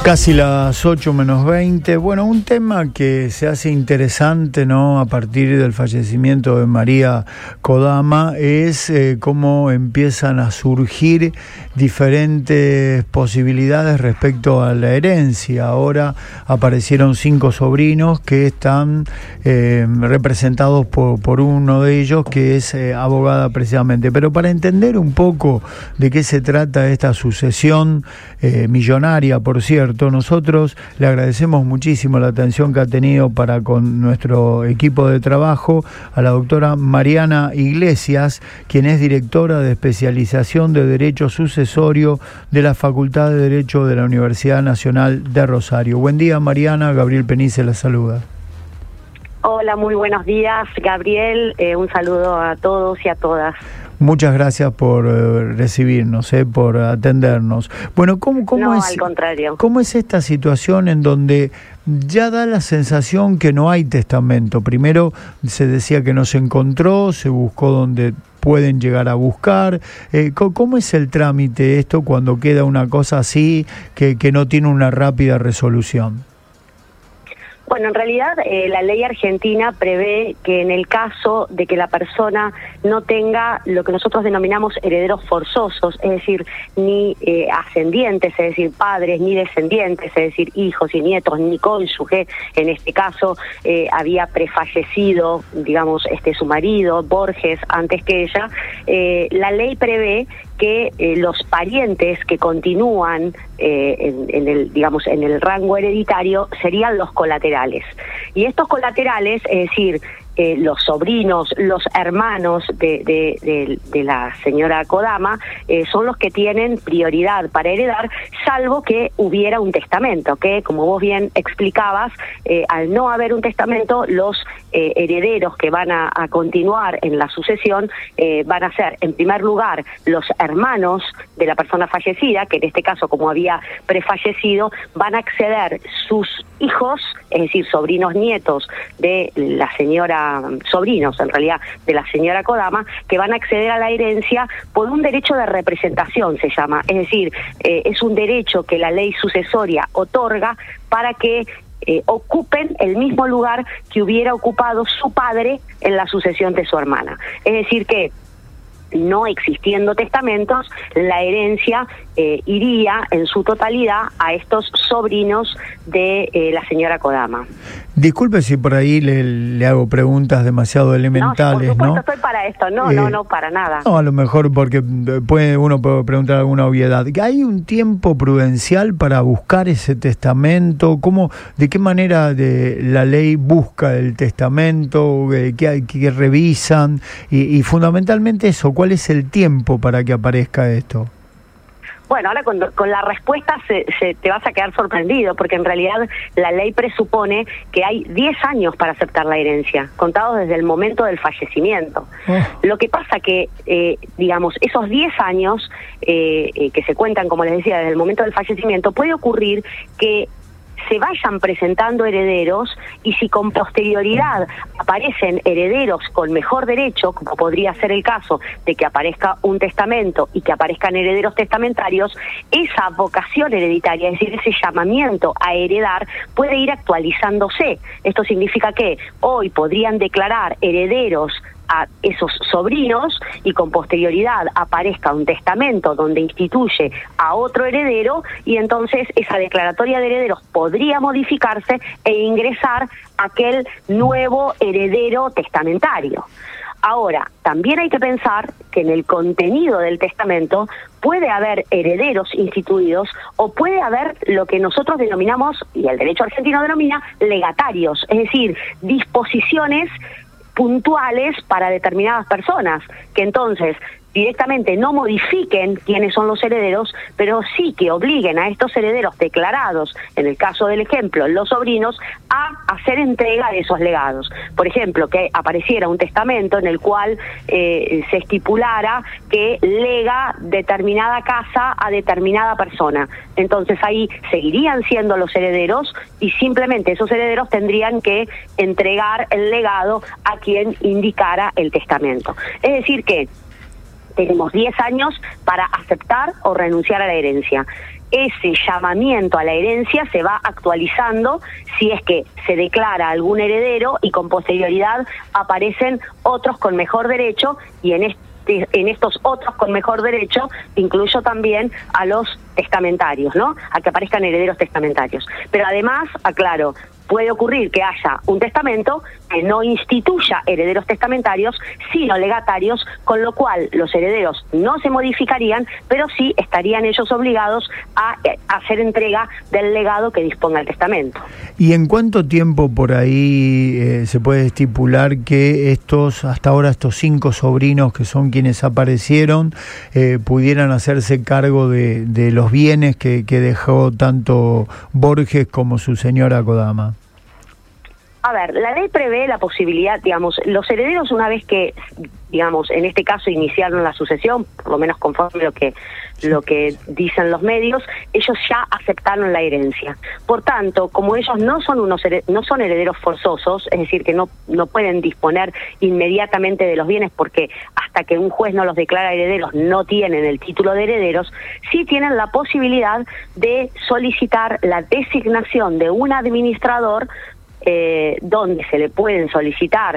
Casi las 8:20. Bueno, un tema que se hace interesante, ¿no?, a partir del fallecimiento de María Kodama es cómo empiezan a surgir diferentes posibilidades respecto a la herencia. Ahora aparecieron 5 sobrinos que están representados por uno de ellos que es abogada precisamente. Pero para entender un poco de qué se trata esta sucesión millonaria, por cierto, nosotros le agradecemos muchísimo la atención que ha tenido para con nuestro equipo de trabajo a la doctora Mariana Iglesias, quien es directora de especialización de Derecho Sucesorio de la Facultad de Derecho de la Universidad Nacional de Rosario. Buen día, Mariana. Gabriel Penice la saluda. Hola, muy buenos días, Gabriel. Un saludo a todos y a todas. Muchas gracias por recibirnos, por atendernos. Bueno, ¿cómo es? Al contrario. ¿Cómo es esta situación en donde ya da la sensación que no hay testamento? Primero se decía que no se encontró, se buscó donde pueden llegar a buscar. ¿Cómo es el trámite esto cuando queda una cosa así que no tiene una rápida resolución? Bueno, en realidad la ley argentina prevé que en el caso de que la persona no tenga lo que nosotros denominamos herederos forzosos, es decir, ni ascendientes, es decir, padres, ni descendientes, es decir, hijos y nietos, ni cónyuge, en este caso había prefallecido, digamos, su marido, Borges, antes que ella, la ley prevé que los parientes que continúan en el rango hereditario serían los colaterales. Y estos colaterales, es decir, los sobrinos, los hermanos de la señora Kodama, son los que tienen prioridad para heredar, salvo que hubiera un testamento, que, como vos bien explicabas, al no haber un testamento, los herederos que van a continuar en la sucesión van a ser, en primer lugar, los hermanos de la persona fallecida, que en este caso, como había prefallecido, van a acceder sus hijos, es decir, sobrinos nietos de la señora, sobrinos en realidad de la señora Kodama, que van a acceder a la herencia por un derecho de representación, se llama, es decir, es un derecho que la ley sucesoria otorga para que ocupen el mismo lugar que hubiera ocupado su padre en la sucesión de su hermana. Es decir que, no existiendo testamentos, la herencia iría en su totalidad a estos sobrinos de la señora Kodama. Disculpe si por ahí le hago preguntas demasiado elementales, ¿no? Por supuesto, ¿no? estoy para esto, no, para nada. No, a lo mejor porque uno puede preguntar alguna obviedad. ¿Hay un tiempo prudencial para buscar ese testamento? ¿De qué manera la ley busca el testamento? ¿Qué revisan? Y fundamentalmente eso, ¿cuál es el tiempo para que aparezca esto? Bueno, ahora con la respuesta te vas a quedar sorprendido, porque en realidad la ley presupone que hay 10 años para aceptar la herencia, contados desde el momento del fallecimiento. Lo que pasa que, digamos, esos 10 años que se cuentan, como les decía, desde el momento del fallecimiento, puede ocurrir que se vayan presentando herederos, y si con posterioridad aparecen herederos con mejor derecho, como podría ser el caso de que aparezca un testamento y que aparezcan herederos testamentarios, esa vocación hereditaria, es decir, ese llamamiento a heredar, puede ir actualizándose. Esto significa que hoy podrían declarar herederos a esos sobrinos, y con posterioridad aparezca un testamento donde instituye a otro heredero, y entonces esa declaratoria de herederos podría modificarse e ingresar aquel nuevo heredero testamentario. Ahora, también hay que pensar que en el contenido del testamento puede haber herederos instituidos, o puede haber lo que nosotros denominamos, y el derecho argentino denomina, legatarios, es decir, disposiciones puntuales para determinadas personas, que entonces directamente no modifiquen quiénes son los herederos, pero sí que obliguen a estos herederos declarados, en el caso del ejemplo, los sobrinos, a hacer entrega de esos legados. Por ejemplo, que apareciera un testamento en el cual se estipulara que lega determinada casa a determinada persona. Entonces ahí seguirían siendo los herederos, y simplemente esos herederos tendrían que entregar el legado a quien indicara el testamento. Es decir que tenemos 10 años para aceptar o renunciar a la herencia. ese llamamiento a la herencia se va actualizando si es que se declara algún heredero y con posterioridad aparecen otros con mejor derecho, y en estos otros con mejor derecho incluyo también a los testamentarios, ¿no? A que aparezcan herederos testamentarios. Pero además, aclaro, puede ocurrir que haya un testamento que no instituya herederos testamentarios, sino legatarios, con lo cual los herederos no se modificarían, pero sí estarían ellos obligados a hacer entrega del legado que disponga el testamento. ¿Y en cuánto tiempo por ahí se puede estipular que hasta ahora estos 5 sobrinos que son quienes aparecieron pudieran hacerse cargo de los bienes que dejó tanto Borges como su señora Kodama? A ver, la ley prevé la posibilidad, digamos, los herederos, una vez que, digamos, en este caso iniciaron la sucesión, por lo menos conforme lo que dicen los medios, ellos ya aceptaron la herencia. Por tanto, como ellos no son herederos forzosos, es decir, que no pueden disponer inmediatamente de los bienes, porque hasta que un juez no los declara herederos no tienen el título de herederos, sí tienen la posibilidad de solicitar la designación de un administrador, donde se le pueden solicitar,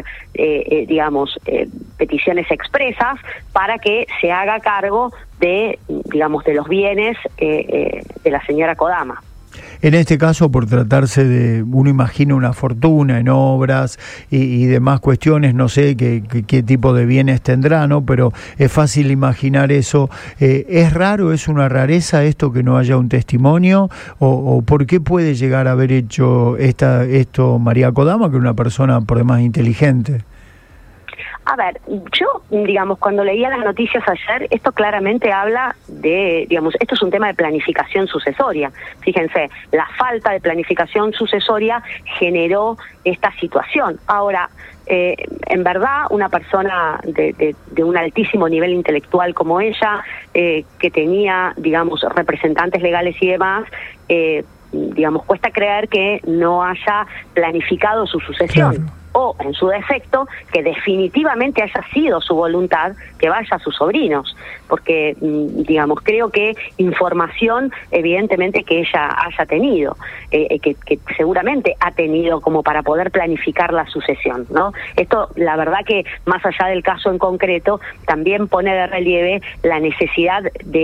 peticiones expresas para que se haga cargo de los bienes de la señora Kodama. En este caso, por tratarse de, uno imagina una fortuna en obras y demás cuestiones, no sé qué tipo de bienes tendrá, ¿no? Pero es fácil imaginar eso. ¿Es raro, es una rareza esto que no haya un testimonio? ¿O por qué puede llegar a haber hecho esto María Kodama, que es una persona por demás inteligente? A ver, yo, cuando leía las noticias ayer, esto claramente habla de, esto es un tema de planificación sucesoria. Fíjense, la falta de planificación sucesoria generó esta situación. Ahora, en verdad, una persona de un altísimo nivel intelectual como ella, que tenía, representantes legales y demás, cuesta creer que no haya planificado su sucesión. Claro. O, en su defecto, que definitivamente haya sido su voluntad que vaya a sus sobrinos, porque, creo que información, evidentemente, que ella haya tenido, que seguramente ha tenido como para poder planificar la sucesión, ¿no? Esto, la verdad que, más allá del caso en concreto, también pone de relieve la necesidad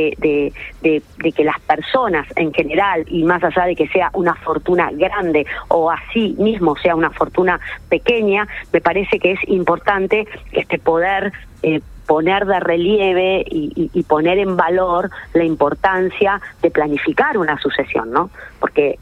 de que las personas en general, y más allá de que sea una fortuna grande o así mismo sea una fortuna pequeña, me parece que es importante poder poner de relieve y poner en valor la importancia de planificar una sucesión, ¿no? Porque,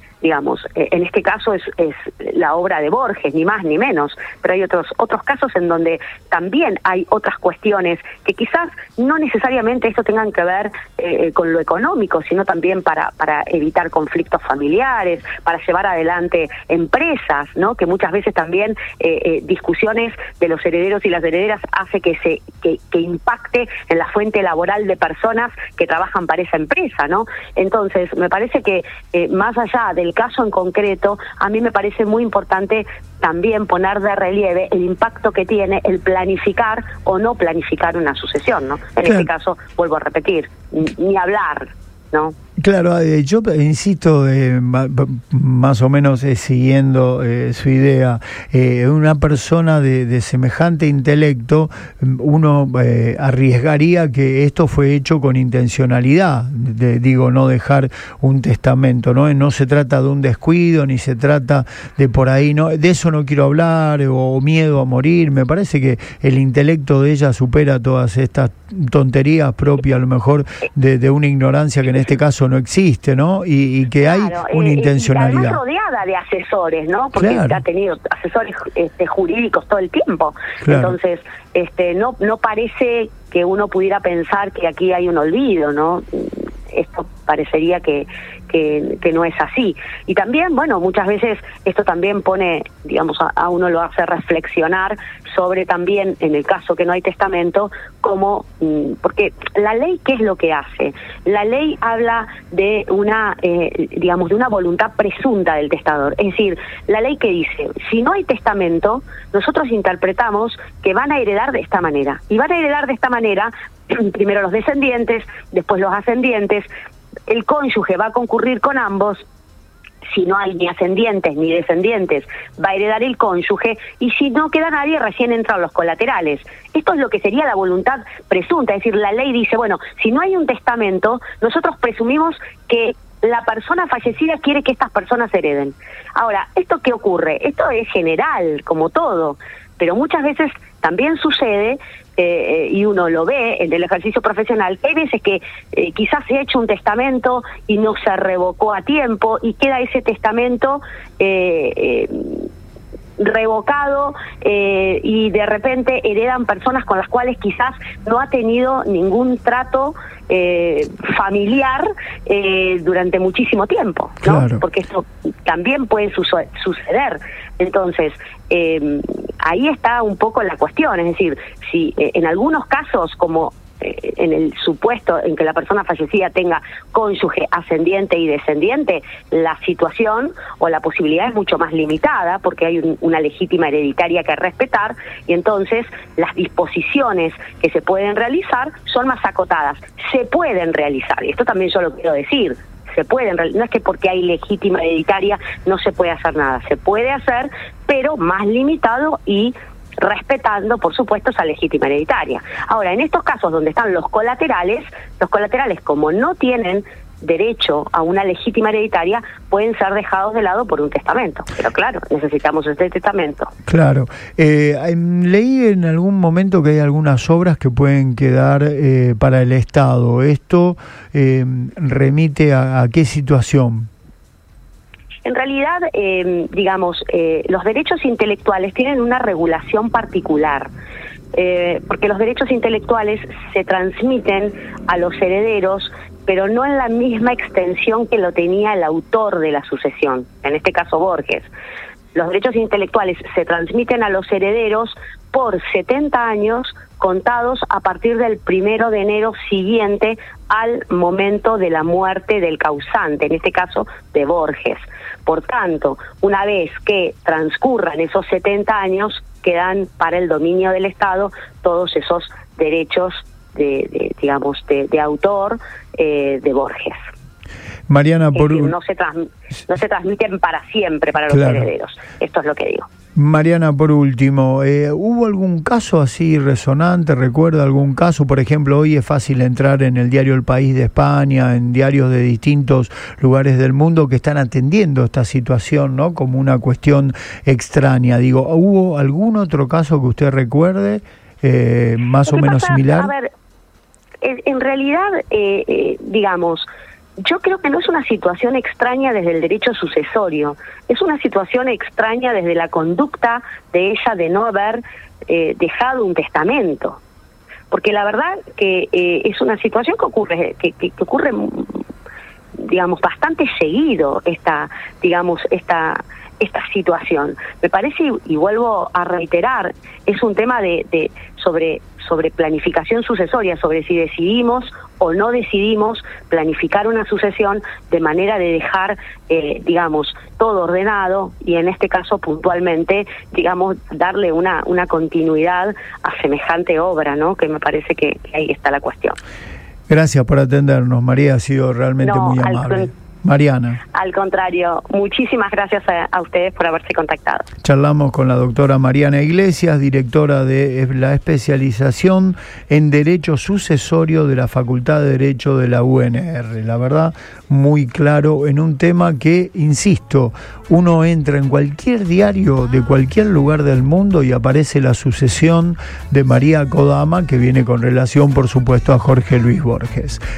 en este caso es la obra de Borges, ni más ni menos, pero hay otros casos en donde también hay otras cuestiones que quizás no necesariamente esto tengan que ver con lo económico, sino también para evitar conflictos familiares, para llevar adelante empresas, ¿no? Que muchas veces también discusiones de los herederos y las herederas hace que impacte en la fuente laboral de personas que trabajan para esa empresa, ¿no? Entonces, me parece que más allá del caso en concreto, a mí me parece muy importante también poner de relieve el impacto que tiene el planificar o no planificar una sucesión, ¿no? En este caso, vuelvo a repetir, ni hablar, ¿no? Claro, yo insisto, más o menos siguiendo su idea, una persona de semejante intelecto, uno arriesgaría que esto fue hecho con intencionalidad, no dejar un testamento, ¿no? No se trata de un descuido, ni se trata de por ahí, no, de eso no quiero hablar, o miedo a morir. Me parece que el intelecto de ella supera todas estas tonterías propias, a lo mejor, de una ignorancia que en este caso no existe, ¿no? Y que hay una intencionalidad. Y además rodeada de asesores, ¿no? Porque ha tenido asesores jurídicos todo el tiempo. Claro. Entonces, no parece que uno pudiera pensar que aquí hay un olvido, ¿no? Esto parecería que no es así. Y también, muchas veces esto también pone, a uno lo hace reflexionar sobre también, en el caso que no hay testamento, porque la ley, ¿qué es lo que hace? La ley habla de una voluntad presunta del testador. Es decir, la ley que dice, si no hay testamento, nosotros interpretamos que van a heredar de esta manera. Y van a heredar de esta manera primero los descendientes, después los ascendientes, el cónyuge va a concurrir con ambos. Si no hay ni ascendientes ni descendientes, va a heredar el cónyuge, y si no queda nadie, recién entran los colaterales. Esto es lo que sería la voluntad presunta, es decir, la ley dice, bueno, si no hay un testamento, nosotros presumimos que la persona fallecida quiere que estas personas hereden. Ahora, ¿esto qué ocurre? Esto es general, como todo, pero muchas veces también sucede, y uno lo ve en el ejercicio profesional, que hay veces que quizás se ha hecho un testamento y no se revocó a tiempo, y queda ese testamento revocado, y de repente heredan personas con las cuales quizás no ha tenido ningún trato familiar durante muchísimo tiempo, ¿no? Claro. Porque esto también puede suceder. Entonces, ahí está un poco la cuestión, es decir, si en algunos casos, como en el supuesto en que la persona fallecida tenga cónyuge ascendiente y descendiente, la situación o la posibilidad es mucho más limitada, porque hay una legítima hereditaria que respetar, y entonces las disposiciones que se pueden realizar son más acotadas. Se pueden realizar, y esto también yo lo quiero decir, se pueden, no es que porque hay legítima hereditaria no se puede hacer nada, se puede hacer, pero más limitado y respetando, por supuesto, esa legítima hereditaria. Ahora, en estos casos donde están los colaterales, como no tienen derecho a una legítima hereditaria, pueden ser dejados de lado por un testamento. Pero claro, necesitamos este testamento. Claro. Leí en algún momento que hay algunas obras que pueden quedar para el Estado. ¿Esto remite a qué situación? En realidad, los derechos intelectuales tienen una regulación particular, porque los derechos intelectuales se transmiten a los herederos, pero no en la misma extensión que lo tenía el autor de la sucesión, en este caso Borges. Los derechos intelectuales se transmiten a los herederos por 70 años contados a partir del 1 de enero siguiente al momento de la muerte del causante, en este caso de Borges. Por tanto, una vez que transcurran esos 70 años, quedan para el dominio del Estado todos esos derechos de autor de Borges. Mariana, no se transmiten para siempre para los herederos. Esto es lo que digo. Mariana, por último, ¿hubo algún caso así resonante? ¿Recuerda algún caso? Por ejemplo, hoy es fácil entrar en el diario El País de España, en diarios de distintos lugares del mundo que están atendiendo esta situación, ¿no? Como una cuestión extraña. Digo, ¿hubo algún otro caso que usted recuerde más o menos similar? A ver, en realidad, yo creo que no es una situación extraña desde el derecho sucesorio, es una situación extraña desde la conducta de ella de no haber dejado un testamento, porque la verdad que es una situación que ocurre bastante seguido esta situación. Me parece, y vuelvo a reiterar, es un tema sobre planificación sucesoria, sobre si decidimos o no decidimos planificar una sucesión de manera de dejar, todo ordenado, y en este caso puntualmente, darle una continuidad a semejante obra, ¿no? Que me parece que ahí está la cuestión. Gracias por atendernos, María, ha sido realmente muy amable. Mariana. Al contrario, muchísimas gracias a ustedes por haberse contactado. Charlamos con la doctora Mariana Iglesias, directora de la especialización en Derecho Sucesorio de la Facultad de Derecho de la UNR. La verdad, muy claro en un tema que, insisto, uno entra en cualquier diario de cualquier lugar del mundo y aparece la sucesión de María Kodama, que viene con relación, por supuesto, a Jorge Luis Borges.